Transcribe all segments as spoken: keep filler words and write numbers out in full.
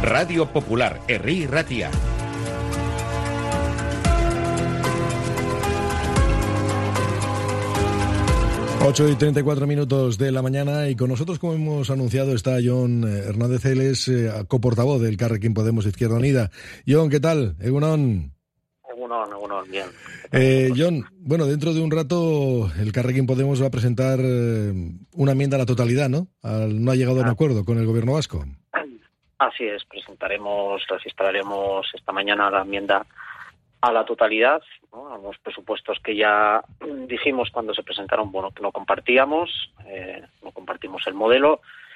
Radio Popular, Herri Ratia. ocho y treinta y cuatro minutos de la mañana, y con nosotros, como hemos anunciado, está Jon Hernández. Él es eh, coportavoz del Elkarrekin Podemos Izquierda Unida. Jon, ¿qué tal? Egunon. Egunon, Egunon, bien. Eh, Jon, bueno, dentro de un rato el Elkarrekin Podemos va a presentar eh, una enmienda a la totalidad, ¿no? Al, no ha llegado a un acuerdo con el gobierno vasco. Así es, presentaremos, registraremos esta mañana la enmienda a la totalidad, ¿no? A los presupuestos que ya dijimos cuando se presentaron, bueno, que no compartíamos, eh, no compartimos el modelo,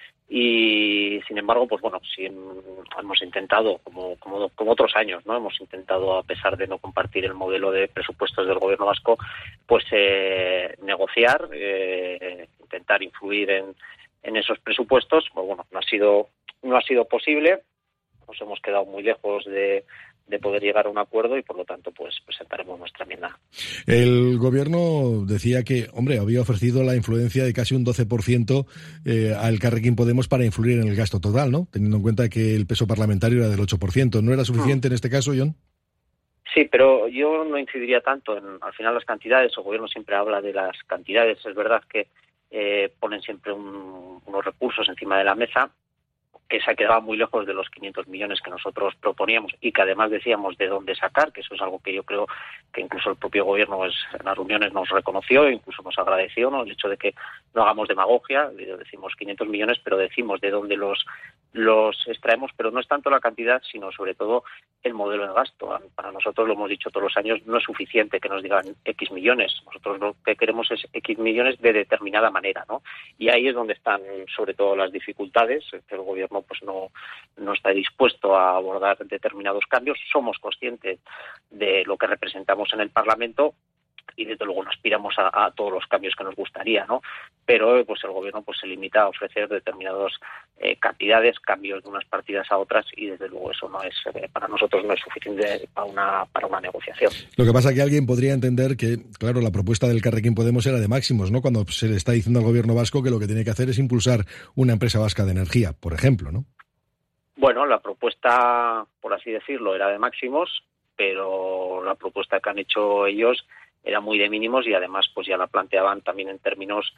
y sin embargo, pues bueno, sí hemos intentado, como, como, como otros años, ¿no? Hemos intentado, a pesar de no compartir el modelo de presupuestos del gobierno vasco, pues eh, negociar, eh, intentar influir en, en esos presupuestos. Pues bueno, no ha sido, no ha sido posible, nos hemos quedado muy lejos de de poder llegar a un acuerdo, y por lo tanto pues presentaremos nuestra enmienda. El gobierno decía que, hombre, había ofrecido la influencia de casi un doce por ciento eh, al Elkarrekin Podemos para influir en el gasto total, ¿no? Teniendo en cuenta que el peso parlamentario era del ocho por ciento. ¿No era suficiente mm. en este caso, Jon? Sí, pero yo no incidiría tanto en, al final, las cantidades. El gobierno siempre habla de las cantidades. Es verdad que eh, ponen siempre un, unos recursos encima de la mesa, que se ha quedado muy lejos de los quinientos millones que nosotros proponíamos, y que además decíamos de dónde sacar, que eso es algo que yo creo que incluso el propio gobierno pues, en las reuniones nos reconoció e incluso nos agradeció, ¿no? El hecho de que no hagamos demagogia, decimos quinientos millones, pero decimos de dónde los los extraemos, pero no es tanto la cantidad, sino sobre todo el modelo de gasto. Para nosotros, lo hemos dicho todos los años, no es suficiente que nos digan X millones. Nosotros lo que queremos es X millones de determinada manera, ¿no? Y ahí es donde están sobre todo las dificultades, que el gobierno pues no, no está dispuesto a abordar determinados cambios. Somos conscientes de lo que representamos en el Parlamento, y desde luego no aspiramos a, a todos los cambios que nos gustaría, ¿no? Pero pues el gobierno pues se limita a ofrecer determinadas eh, cantidades, cambios de unas partidas a otras, y desde luego eso no es eh, para nosotros no es suficiente para una para una negociación. Lo que pasa es que alguien podría entender que, claro, la propuesta del Elkarrekin Podemos era de máximos, ¿no? Cuando se le está diciendo al gobierno vasco que lo que tiene que hacer es impulsar una empresa vasca de energía, por ejemplo, ¿no? Bueno, la propuesta, por así decirlo, era de máximos, pero la propuesta que han hecho ellos era muy de mínimos, y además pues ya la planteaban también en términos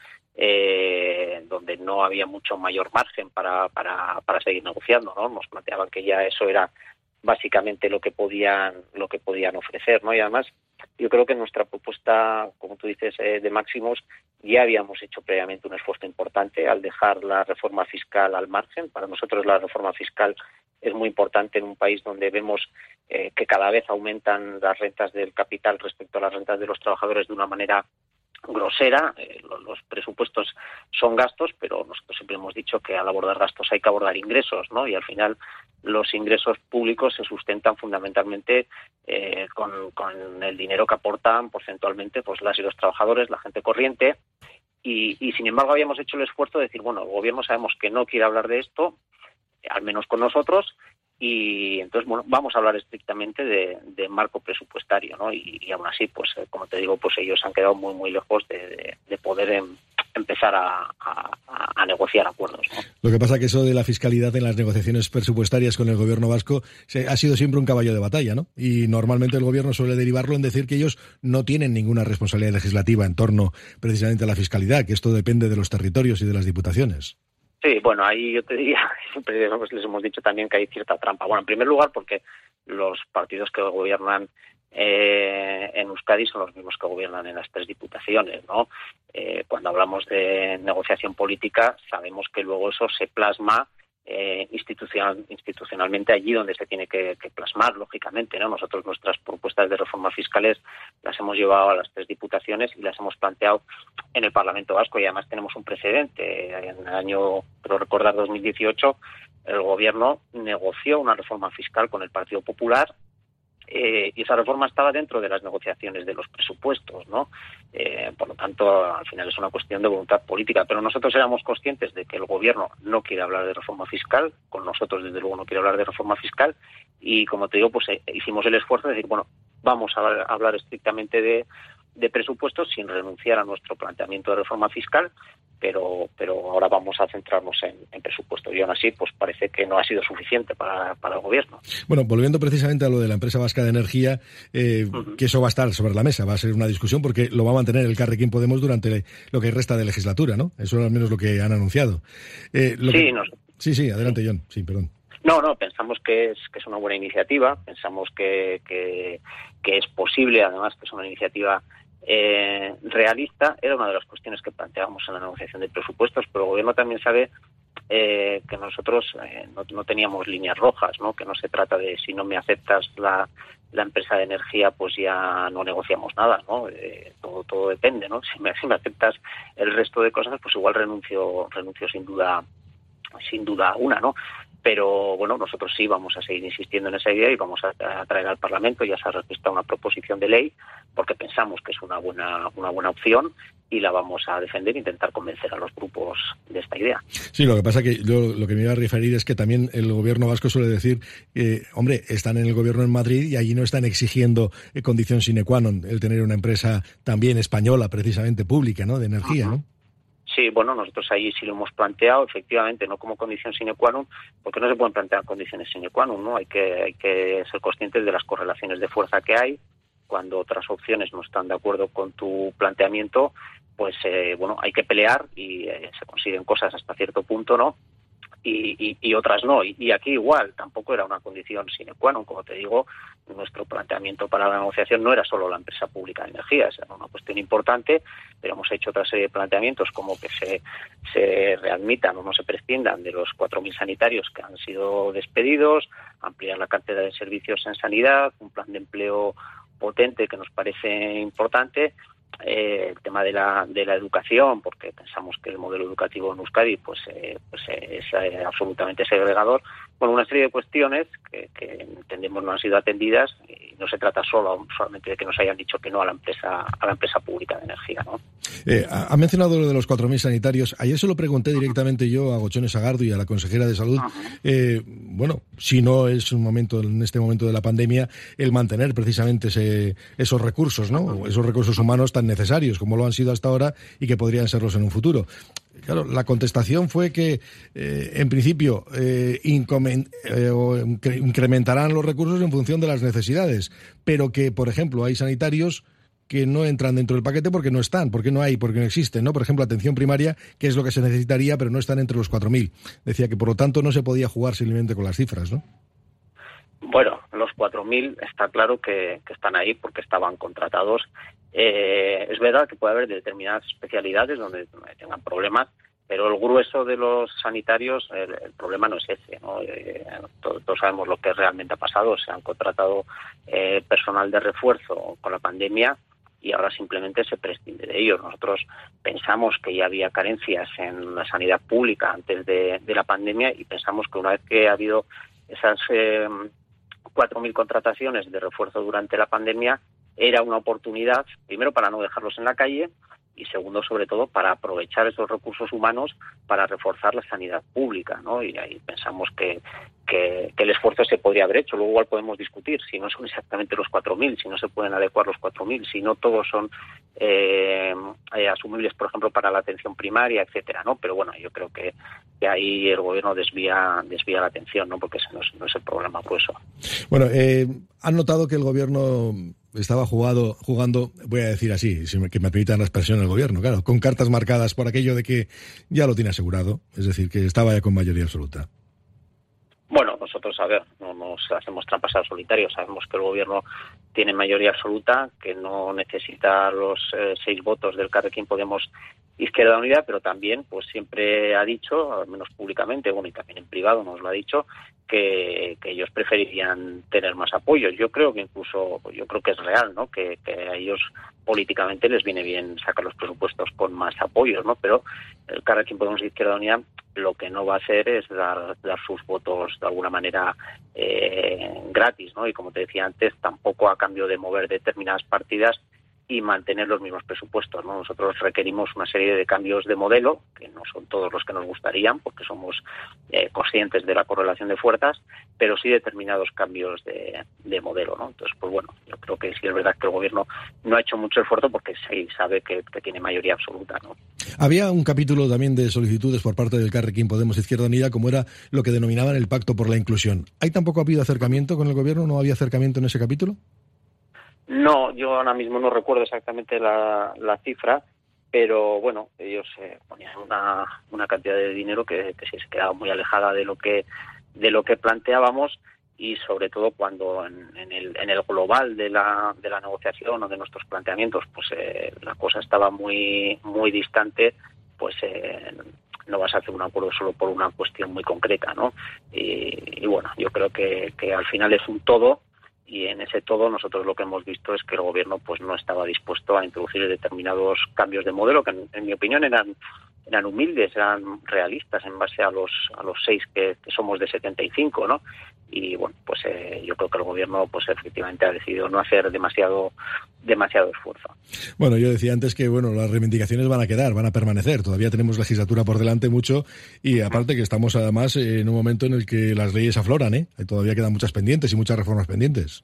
eh, donde no había mucho mayor margen para, para, para seguir negociando, ¿no? Nos planteaban que ya eso era básicamente lo que podían lo que podían ofrecer, ¿no? Y además yo creo que nuestra propuesta, como tú dices, eh, de máximos, ya habíamos hecho previamente un esfuerzo importante al dejar la reforma fiscal al margen. Para nosotros la reforma fiscal es muy importante en un país donde vemos eh, que cada vez aumentan las rentas del capital respecto a las rentas de los trabajadores de una manera grosera. Eh, los, los presupuestos son gastos, pero nosotros siempre hemos dicho que al abordar gastos hay que abordar ingresos, ¿no? Y al final los ingresos públicos se sustentan fundamentalmente eh, con, con el dinero que aportan porcentualmente pues las y los trabajadores, la gente corriente, y, y sin embargo habíamos hecho el esfuerzo de decir, bueno, el gobierno sabemos que no quiere hablar de esto, al menos con nosotros, y entonces bueno, vamos a hablar estrictamente de, de marco presupuestario, ¿no? Y, y aún así, pues eh, como te digo, pues ellos han quedado muy muy lejos de, de, de poder em, empezar a, a, a negociar acuerdos, ¿no? Lo que pasa es que eso de la fiscalidad en las negociaciones presupuestarias con el gobierno vasco se, ha sido siempre un caballo de batalla, ¿no? Y normalmente el gobierno suele derivarlo en decir que ellos no tienen ninguna responsabilidad legislativa en torno precisamente a la fiscalidad, que esto depende de los territorios y de las diputaciones. Sí, bueno, ahí yo te diría, siempre les hemos dicho también que hay cierta trampa. Bueno, en primer lugar porque los partidos que gobiernan eh, en Euskadi son los mismos que gobiernan en las tres diputaciones, ¿no? Eh, cuando hablamos de negociación política sabemos que luego eso se plasma eh, institucional, institucionalmente allí donde se tiene que, que plasmar, lógicamente, ¿no? Nosotros nuestras propuestas de reformas fiscales las hemos llevado a las tres diputaciones y las hemos planteado en el Parlamento Vasco, y además tenemos un precedente. En el año, creo recordar, dos mil dieciocho, el gobierno negoció una reforma fiscal con el Partido Popular, eh, y esa reforma estaba dentro de las negociaciones de los presupuestos, ¿no? Eh, por lo tanto, al final es una cuestión de voluntad política, pero nosotros éramos conscientes de que el gobierno no quiere hablar de reforma fiscal, con nosotros desde luego no quiere hablar de reforma fiscal, y como te digo, pues eh, hicimos el esfuerzo de decir, bueno, vamos a hablar estrictamente de, de presupuestos sin renunciar a nuestro planteamiento de reforma fiscal, pero pero ahora vamos a centrarnos en, en presupuestos. Y aún así, pues parece que no ha sido suficiente para, para el Gobierno. Bueno, volviendo precisamente a lo de la empresa vasca de energía, eh, uh-huh. que eso va a estar sobre la mesa, va a ser una discusión porque lo va a mantener el Carrequín Podemos durante lo que resta de legislatura, ¿no? Eso es al menos lo que han anunciado. Eh, lo sí, que... nos... sí, sí, adelante, John. Sí, perdón. No, no, pensamos que es que es una buena iniciativa, pensamos que, que, que es posible, además que es una iniciativa eh, realista. Era una de las cuestiones que planteábamos en la negociación de presupuestos, pero el Gobierno también sabe eh, que nosotros eh, no, no teníamos líneas rojas, ¿no? Que no se trata de si no me aceptas la, la empresa de energía, pues ya no negociamos nada, ¿no? Eh, todo todo depende, ¿no? Si me, si me aceptas el resto de cosas, pues igual renuncio renuncio sin duda sin duda una, ¿no? Pero bueno, nosotros sí vamos a seguir insistiendo en esa idea y vamos a, a traer al Parlamento, ya se ha registrado una proposición de ley, porque pensamos que es una buena una buena opción y la vamos a defender e intentar convencer a los grupos de esta idea. Sí, lo que pasa que yo lo que me iba a referir es que también el Gobierno vasco suele decir, eh, hombre, están en el Gobierno en Madrid y allí no están exigiendo eh, condición sine qua non el tener una empresa también española, precisamente pública, ¿no? De energía, ¿no? Sí, bueno, nosotros ahí sí lo hemos planteado, efectivamente, no como condición sine qua non, porque no se pueden plantear condiciones sine qua non, ¿no? Hay que, hay que ser conscientes de las correlaciones de fuerza que hay. Cuando otras opciones no están de acuerdo con tu planteamiento, pues, eh, bueno, hay que pelear y eh, se consiguen cosas hasta cierto punto, ¿no? Y, y, y otras no. Y, y aquí igual, tampoco era una condición sine qua non. Como te digo, nuestro planteamiento para la negociación no era solo la empresa pública de energía, era una cuestión importante, pero hemos hecho otra serie de planteamientos como que se, se readmitan o no se prescindan de los cuatro mil sanitarios que han sido despedidos, ampliar la cartera de servicios en sanidad, un plan de empleo potente que nos parece importante. Eh, el tema de la de la educación, porque pensamos que el modelo educativo en Euskadi pues eh, pues eh, es eh, absolutamente segregador. Bueno, una serie de cuestiones que, que entendemos no han sido atendidas y no se trata solo solamente de que nos hayan dicho que no a la empresa a la empresa pública de energía, ¿no? Eh, ha mencionado lo de los cuatro mil sanitarios. Ayer se lo pregunté directamente yo a Gochones Agardo y a la consejera de Salud. Eh, bueno, si no es un momento, en este momento de la pandemia, el mantener precisamente ese, esos recursos, ¿no? Esos recursos humanos tan necesarios como lo han sido hasta ahora y que podrían serlos en un futuro. Claro, la contestación fue que, eh, en principio, eh, incomen, eh, incrementarán los recursos en función de las necesidades, pero que, por ejemplo, hay sanitarios que no entran dentro del paquete porque no están, porque no hay, porque no existen, ¿no? Por ejemplo, atención primaria, que es lo que se necesitaría, pero no están entre los cuatro mil. Decía que, por lo tanto, no se podía jugar simplemente con las cifras, ¿no? Bueno, los cuatro mil está claro que, que están ahí porque estaban contratados. Eh, es verdad que puede haber determinadas especialidades donde tengan problemas, pero el grueso de los sanitarios, el, el problema no es ese, ¿no? Eh, todos, todos sabemos lo que realmente ha pasado. Se han contratado eh, personal de refuerzo con la pandemia y ahora simplemente se prescinde de ellos. Nosotros pensamos que ya había carencias en la sanidad pública antes de, de la pandemia y pensamos que una vez que ha habido esas eh, cuatro mil contrataciones de refuerzo durante la pandemia, era una oportunidad, primero, para no dejarlos en la calle y segundo, sobre todo, para aprovechar esos recursos humanos para reforzar la sanidad pública, ¿no? Y ahí pensamos que, que, que el esfuerzo se podría haber hecho. Luego igual podemos discutir si no son exactamente los cuatro mil, si no se pueden adecuar los cuatro mil, si no todos son eh, eh, asumibles, por ejemplo, para la atención primaria, etcétera, ¿no? Pero bueno, yo creo que, que ahí el Gobierno desvía desvía la atención, ¿no? Porque ese no es, no es el problema grueso. Bueno, eh, han notado que el Gobierno estaba jugado, jugando, voy a decir así, si me, que me permitan la expresión el Gobierno, claro, con cartas marcadas por aquello de que ya lo tiene asegurado, es decir, que estaba ya con mayoría absoluta. Bueno, nosotros, a ver, no nos hacemos trampas al solitario, sabemos que el Gobierno tiene mayoría absoluta, que no necesita los eh, seis votos del Carrequín Podemos Izquierda Unida, pero también pues siempre ha dicho, al menos públicamente, bueno, y también en privado nos lo ha dicho, que, que ellos preferirían tener más apoyo. Yo creo que incluso, yo creo que es real, ¿no? Que, que a ellos políticamente les viene bien sacar los presupuestos con más apoyos, ¿no? Pero el Carrequín Podemos Izquierda Unida lo que no va a hacer es dar, dar sus votos de alguna manera eh, gratis, ¿no? Y como te decía antes, tampoco a cambio de mover determinadas partidas y mantener los mismos presupuestos, ¿no? Nosotros requerimos una serie de cambios de modelo, que no son todos los que nos gustarían, porque somos eh, conscientes de la correlación de fuerzas, pero sí determinados cambios de, de modelo, ¿no? Entonces, pues bueno, yo creo que sí es verdad que el Gobierno no ha hecho mucho esfuerzo porque sí sabe que, que tiene mayoría absoluta, ¿no? Había un capítulo también de solicitudes por parte del Carrequín Podemos Izquierda Unida, como era lo que denominaban el Pacto por la Inclusión. ¿Ahí tampoco ha habido acercamiento con el Gobierno? ¿No había acercamiento en ese capítulo? No, yo ahora mismo no recuerdo exactamente la, la cifra, pero bueno, ellos eh, ponían una, una cantidad de dinero que, que sí se quedaba muy alejada de lo que de lo que planteábamos, y sobre todo cuando en, en el en el global de la de la negociación o de nuestros planteamientos, pues eh, la cosa estaba muy muy distante, pues eh, no vas a hacer un acuerdo solo por una cuestión muy concreta, ¿no? Y, y bueno, yo creo que, que al final es un todo. Y en ese todo nosotros lo que hemos visto es que el Gobierno pues no estaba dispuesto a introducir determinados cambios de modelo que en, en mi opinión eran eran humildes, eran realistas en base a los a los seis que, que somos de setenta y cinco, ¿no? Y bueno, pues eh, yo creo que el Gobierno pues efectivamente ha decidido no hacer demasiado demasiado esfuerzo. Bueno, yo decía antes que bueno, las reivindicaciones van a quedar, van a permanecer. Todavía tenemos legislatura por delante mucho, y aparte que estamos además en un momento en el que las leyes afloran, ¿eh? Todavía quedan muchas pendientes y muchas reformas pendientes.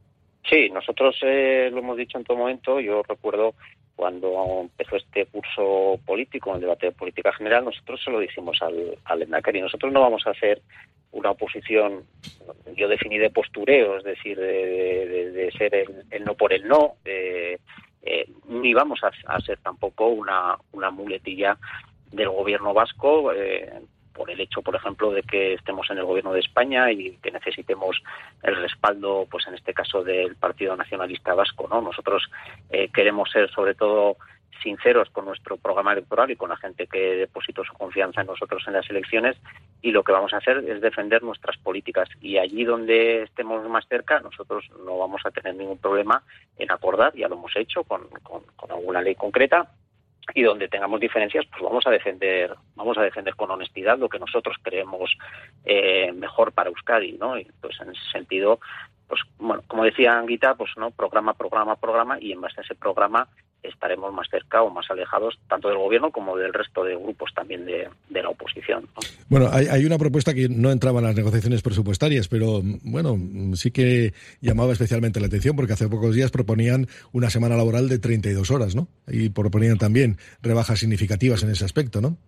Sí, nosotros eh, lo hemos dicho en todo momento. Yo recuerdo cuando empezó este curso político, el debate de política general, nosotros se lo dijimos al, al Lehendakari. Nosotros no vamos a hacer una oposición, yo definí de postureo, es decir, de, de, de ser el, el no por el no, eh, eh, ni vamos a, a ser tampoco una, una muletilla del Gobierno vasco, eh, por el hecho, por ejemplo, de que estemos en el Gobierno de España y que necesitemos el respaldo, pues en este caso, del Partido Nacionalista Vasco, ¿no? Nosotros eh, queremos ser, sobre todo, sinceros con nuestro programa electoral y con la gente que depositó su confianza en nosotros en las elecciones, y lo que vamos a hacer es defender nuestras políticas, y allí donde estemos más cerca nosotros no vamos a tener ningún problema en acordar, ya lo hemos hecho con, con, con alguna ley concreta, y donde tengamos diferencias pues vamos a defender vamos a defender con honestidad lo que nosotros creemos eh, mejor para Euskadi, ¿no? Y pues en ese sentido, pues bueno, como decía Anguita, pues no, programa, programa, programa, y en base a ese programa estaremos más cerca o más alejados tanto del Gobierno como del resto de grupos también de, de la oposición, ¿no? Bueno, hay, hay una propuesta que no entraba en las negociaciones presupuestarias, pero bueno, sí que llamaba especialmente la atención, porque hace pocos días proponían una semana laboral de treinta y dos horas, ¿no? Y proponían también rebajas significativas en ese aspecto, ¿no?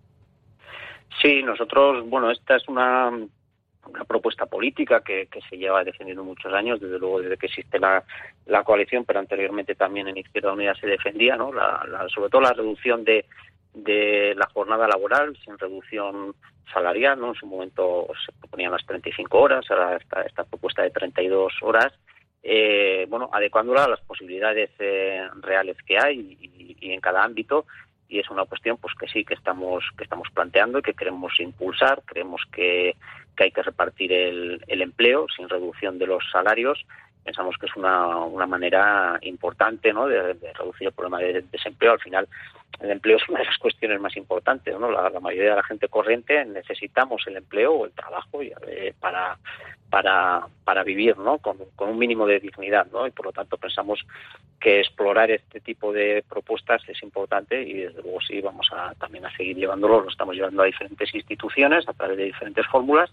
Sí, nosotros, bueno, esta es una... una propuesta política que, que se lleva defendiendo muchos años, desde luego desde que existe la, la coalición, pero anteriormente también en Izquierda Unida se defendía, ¿no? La, la, sobre todo la reducción de, de la jornada laboral sin reducción salarial, ¿no? En su momento se proponían las treinta y cinco horas, ahora esta, esta propuesta de treinta y dos horas, eh, bueno, adecuándola a las posibilidades eh, reales que hay y, y en cada ámbito. Y es una cuestión pues que sí que estamos que estamos planteando y que queremos impulsar. Creemos que, que hay que repartir el, el empleo sin reducción de los salarios. Pensamos que es una, una manera importante, ¿no?, de, de reducir el problema de desempleo. Al final, el empleo es una de las cuestiones más importantes, ¿no? La, la mayoría de la gente corriente necesitamos el empleo o el trabajo y, eh, para para para vivir, ¿no?, con, con un mínimo de dignidad, ¿no? Y por lo tanto pensamos que explorar este tipo de propuestas es importante, y desde luego sí vamos a también a seguir llevándolo. Lo estamos llevando a diferentes instituciones a través de diferentes fórmulas.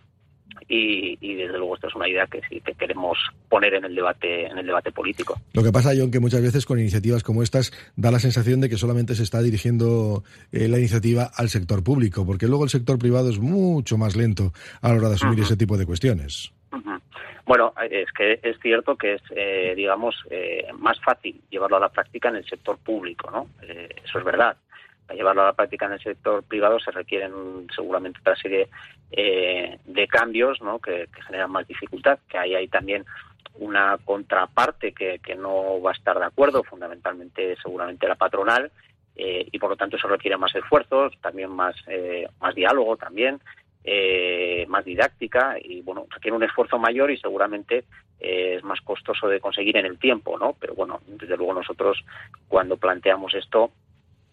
Y, y desde luego esta es una idea que sí que queremos poner en el debate en el debate político. Lo que pasa, John, que muchas veces con iniciativas como estas da la sensación de que solamente se está dirigiendo eh, la iniciativa al sector público, porque luego el sector privado es mucho más lento a la hora de asumir uh-huh. ese tipo de cuestiones. Uh-huh. Bueno, es que es cierto que es, eh, digamos, eh, más fácil llevarlo a la práctica en el sector público, ¿no? Eh, eso es verdad. Para llevarlo a la práctica en el sector privado se requieren seguramente otra serie eh, de cambios, ¿no?, que, que generan más dificultad, que ahí hay también una contraparte que, que no va a estar de acuerdo, fundamentalmente seguramente la patronal, eh, y por lo tanto eso requiere más esfuerzos, también más, eh, más diálogo también, eh, más didáctica, y bueno, requiere un esfuerzo mayor y seguramente eh, es más costoso de conseguir en el tiempo, ¿no? Pero bueno, desde luego nosotros cuando planteamos esto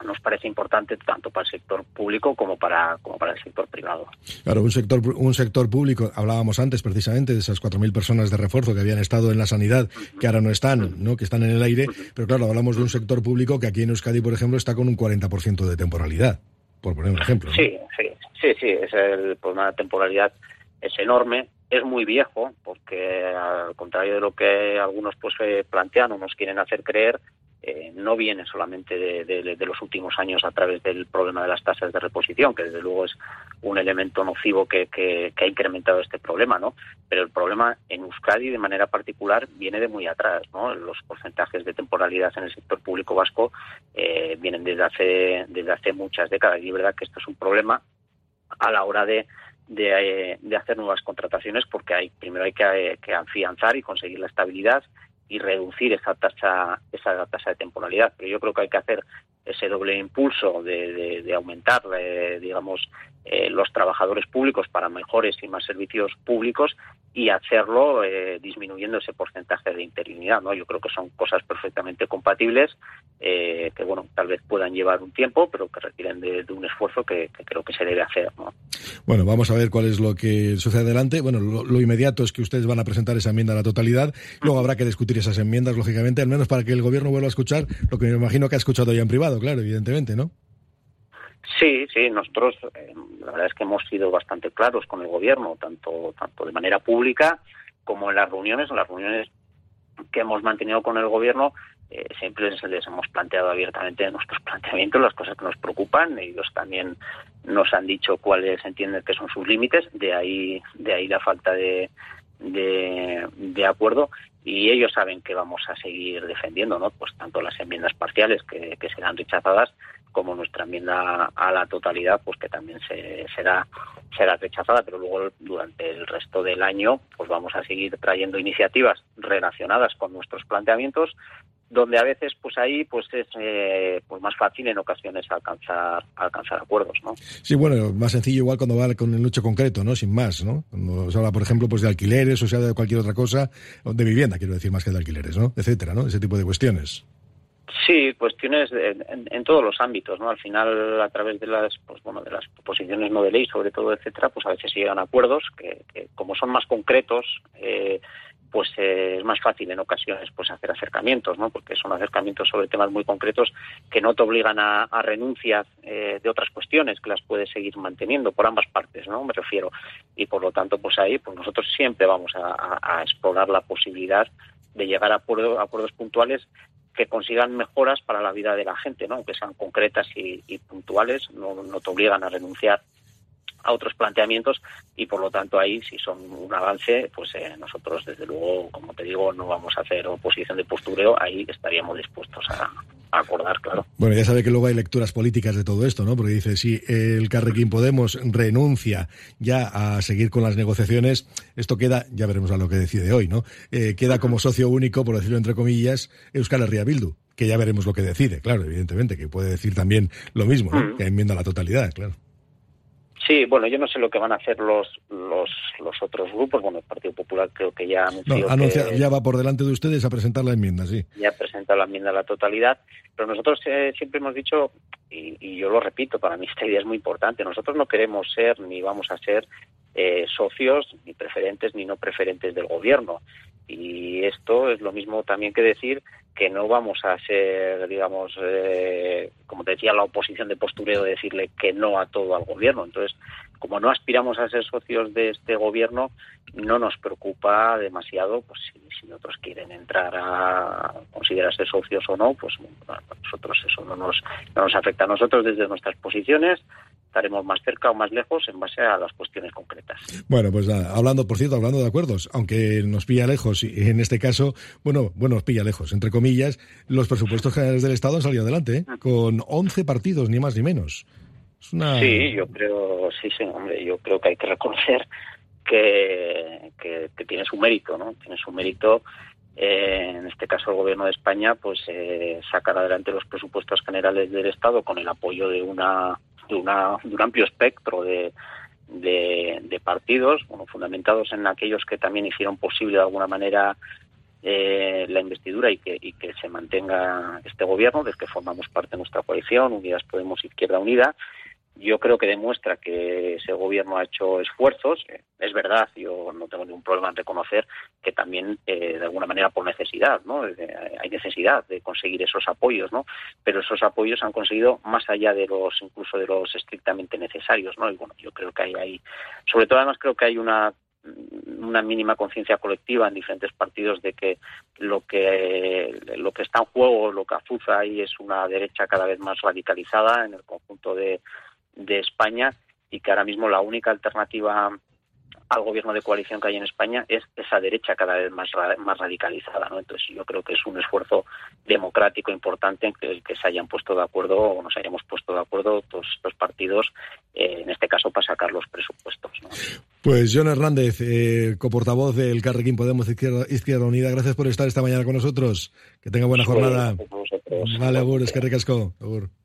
nos parece importante tanto para el sector público como para como para el sector privado. Claro, un sector un sector público, hablábamos antes precisamente de esas cuatro mil personas de refuerzo que habían estado en la sanidad, uh-huh. que ahora no están, uh-huh. ¿no? que están en el aire, uh-huh. pero claro, hablamos de un sector público que aquí en Euskadi, por ejemplo, está con un cuarenta por ciento de temporalidad, por poner un ejemplo, ¿no? Sí, sí, sí, sí, es el problema de temporalidad es enorme, es muy viejo, porque al contrario de lo que algunos pues eh, plantean o nos quieren hacer creer, Eh, no viene solamente de, de, de los últimos años a través del problema de las tasas de reposición, que desde luego es un elemento nocivo que, que, que ha incrementado este problema, ¿no? Pero el problema en Euskadi, de manera particular, viene de muy atrás, ¿no? Los porcentajes de temporalidad en el sector público vasco eh, vienen desde hace desde hace muchas décadas, y es verdad que esto es un problema a la hora de de, de hacer nuevas contrataciones, porque hay primero hay que, que afianzar y conseguir la estabilidad y reducir esa tasa esa tasa de temporalidad, pero yo creo que hay que hacer ese doble impulso de, de, de aumentar, eh, digamos, eh, los trabajadores públicos para mejores y más servicios públicos y hacerlo eh, disminuyendo ese porcentaje de interinidad, ¿no? Yo creo que son cosas perfectamente compatibles, eh, que bueno, tal vez puedan llevar un tiempo, pero que requieren de, de un esfuerzo que, que creo que se debe hacer, ¿no? Bueno, vamos a ver cuál es lo que sucede adelante. Bueno, lo, lo inmediato es que ustedes van a presentar esa enmienda a la totalidad, luego habrá que discutir esas enmiendas, lógicamente, al menos para que el gobierno vuelva a escuchar lo que me imagino que ha escuchado ya en privado, claro, evidentemente, ¿no? Sí, sí, nosotros eh, la verdad es que hemos sido bastante claros con el gobierno, tanto tanto de manera pública como en las reuniones, en las reuniones que hemos mantenido con el gobierno, eh, siempre les, les hemos planteado abiertamente nuestros planteamientos, las cosas que nos preocupan, ellos también nos han dicho cuáles entienden que son sus límites, de ahí de ahí la falta de de, de acuerdo, y ellos saben que vamos a seguir defendiendo, ¿no? Pues tanto las enmiendas parciales que, que serán rechazadas como nuestra enmienda a la totalidad, pues que también se, será será rechazada, pero luego durante el resto del año pues vamos a seguir trayendo iniciativas relacionadas con nuestros planteamientos, donde a veces pues ahí pues es eh, pues más fácil en ocasiones alcanzar alcanzar acuerdos, ¿no? Sí, bueno, más sencillo igual cuando va con el hecho concreto, ¿no? Sin más, ¿no? Cuando se habla, por ejemplo, pues de alquileres o sea de cualquier otra cosa, de vivienda, quiero decir, más que de alquileres, ¿no? Etcétera, ¿no? Ese tipo de cuestiones. Sí, cuestiones en, en, en todos los ámbitos, ¿no? Al final, a través de las, pues bueno, de las proposiciones no de ley, sobre todo, etcétera, pues a veces se llegan a acuerdos que, que como son más concretos, eh, pues eh, es más fácil en ocasiones pues hacer acercamientos, ¿no? Porque son acercamientos sobre temas muy concretos que no te obligan a, a renuncias eh, de otras cuestiones que las puedes seguir manteniendo por ambas partes, ¿no? Me refiero. Y por lo tanto, pues ahí, pues nosotros siempre vamos a, a, a explorar la posibilidad de llegar a acuerdos, a acuerdos puntuales que consigan mejoras para la vida de la gente, ¿no? Que sean concretas y, y puntuales, no, no te obligan a renunciar a otros planteamientos, y por lo tanto ahí si son un avance, pues eh, nosotros desde luego, como te digo, no vamos a hacer oposición de postureo, ahí estaríamos dispuestos a, a acordar, claro. Bueno, ya sabe que luego hay lecturas políticas de todo esto, ¿no? Porque dice, si el Carrequín Podemos renuncia ya a seguir con las negociaciones, esto queda, ya veremos a lo que decide hoy, ¿no? Eh, queda como socio único, por decirlo entre comillas, Euskal Herria Bildu, que ya veremos lo que decide, claro, evidentemente, que puede decir también lo mismo, ¿no? Mm. Que enmienda la totalidad, claro. Sí, bueno, yo no sé lo que van a hacer los los los otros grupos. Bueno, el Partido Popular creo que ya anunció no, anuncia, que ya va por delante de ustedes a presentar la enmienda, sí. Ya ha presentado la enmienda a la totalidad, pero nosotros eh, siempre hemos dicho, y, y yo lo repito, para mí esta idea es muy importante, nosotros no queremos ser ni vamos a ser eh, socios, ni preferentes ni no preferentes del gobierno. Y esto es lo mismo también que decir que no vamos a ser, digamos, eh, como te decía, la oposición de postureo de decirle que no a todo al gobierno. Entonces, como no aspiramos a ser socios de este gobierno, no nos preocupa demasiado, pues si, si otros quieren entrar a considerarse socios o no, pues bueno, nosotros eso no nos, no nos afecta. A nosotros desde nuestras posiciones estaremos más cerca o más lejos en base a las cuestiones concretas. Bueno, pues nada, hablando, por cierto, hablando de acuerdos, aunque nos pilla lejos, y en este caso, bueno, bueno, nos pilla lejos, entre comillas, los presupuestos generales del Estado han salido adelante, ¿eh? Con once partidos, ni más ni menos. Es una... Sí, yo creo, sí, sí, hombre, yo creo que hay que reconocer que, que, que tiene su mérito, ¿no? Tiene su mérito, eh, en este caso el Gobierno de España, pues eh, sacar adelante los presupuestos generales del Estado con el apoyo de una de, una, de un amplio espectro de, de, de partidos, bueno, fundamentados en aquellos que también hicieron posible de alguna manera eh, la investidura y que, y que se mantenga este gobierno, del que formamos parte de nuestra coalición, Unidas Podemos Izquierda Unida. Yo creo que demuestra que ese gobierno ha hecho esfuerzos. Es verdad, yo no tengo ningún problema en reconocer que también, eh, de alguna manera, por necesidad, ¿no? Hay necesidad de conseguir esos apoyos, ¿no? Pero esos apoyos han conseguido más allá de los, incluso de los estrictamente necesarios, ¿no? Y bueno, yo creo que hay, hay sobre todo, además, creo que hay una una mínima conciencia colectiva en diferentes partidos de que lo que lo que está en juego, lo que azuza ahí es una derecha cada vez más radicalizada en el conjunto de de España, y que ahora mismo la única alternativa al gobierno de coalición que hay en España es esa derecha cada vez más más radicalizada, ¿no? Entonces yo creo que es un esfuerzo democrático importante en que, el que se hayan puesto de acuerdo, o nos hayamos puesto de acuerdo todos estos partidos, eh, en este caso para sacar los presupuestos, ¿no? Pues Jon Hernández, eh, coportavoz del Carrequín Podemos Izquierda, Izquierda Unida, gracias por estar esta mañana con nosotros. Que tenga buena jornada. Pues, Vale, agur, eskerrik asko. Agur.